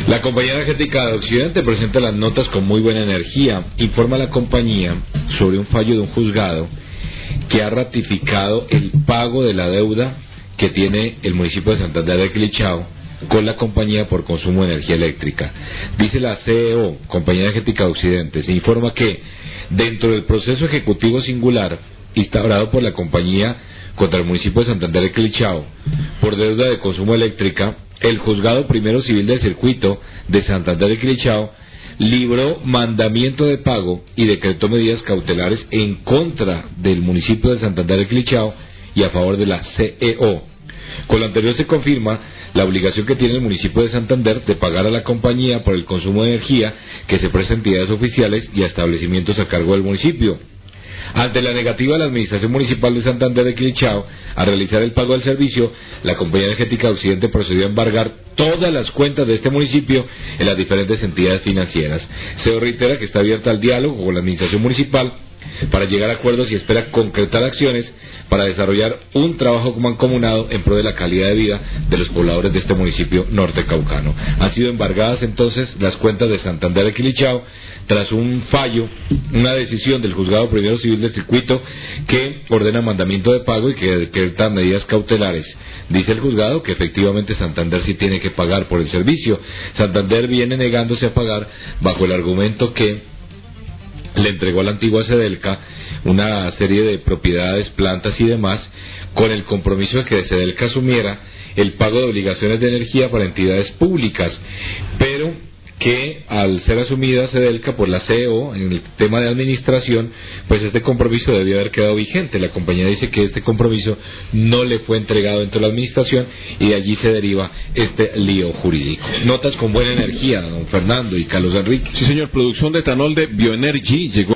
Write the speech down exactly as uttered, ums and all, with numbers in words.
La compañía energética de Occidente presenta las notas con muy buena energía. Informa a la compañía sobre un fallo de un juzgado que ha ratificado el pago de la deuda que tiene el municipio de Santander de Quilichao con la compañía por consumo de energía eléctrica. Dice la C E O, Compañía Energética de Occidente, se informa que dentro del proceso ejecutivo singular instaurado por la compañía contra el municipio de Santander de Quilichao por deuda de consumo eléctrica, el Juzgado Primero Civil del Circuito de Santander de Quilichao libró mandamiento de pago y decretó medidas cautelares en contra del municipio de Santander de Quilichao y a favor de la C E O. Con lo anterior se confirma la obligación que tiene el municipio de Santander de pagar a la compañía por el consumo de energía que se presta a entidades oficiales y a establecimientos a cargo del municipio. Ante la negativa de la Administración Municipal de Santander de Quilichao a realizar el pago del servicio, la Compañía Energética de Occidente procedió a embargar todas las cuentas de este municipio en las diferentes entidades financieras. Se reitera que está abierta al diálogo con la Administración Municipal para llegar a acuerdos y espera concretar acciones para desarrollar un trabajo mancomunado en pro de la calidad de vida de los pobladores de este municipio norte caucano. Han sido embargadas entonces las cuentas de Santander de Quilichao tras un fallo, una decisión del Juzgado Primero Civil del Circuito que ordena mandamiento de pago y que decreta medidas cautelares. Dice el juzgado que efectivamente Santander sí tiene que pagar por el servicio. Santander viene negándose a pagar bajo el argumento que le entregó a la antigua Sedelca una serie de propiedades, plantas y demás, con el compromiso de que Sedelca asumiera el pago de obligaciones de energía para entidades públicas, pero que al ser asumida Sedelca por la C E O en el tema de administración, pues este compromiso debió haber quedado vigente. La compañía dice que este compromiso no le fue entregado dentro de la administración y de allí se deriva este lío jurídico. Notas con buena energía, don Fernando y Carlos Enrique. Sí, señor. Producción de etanol de Bioenergy llegó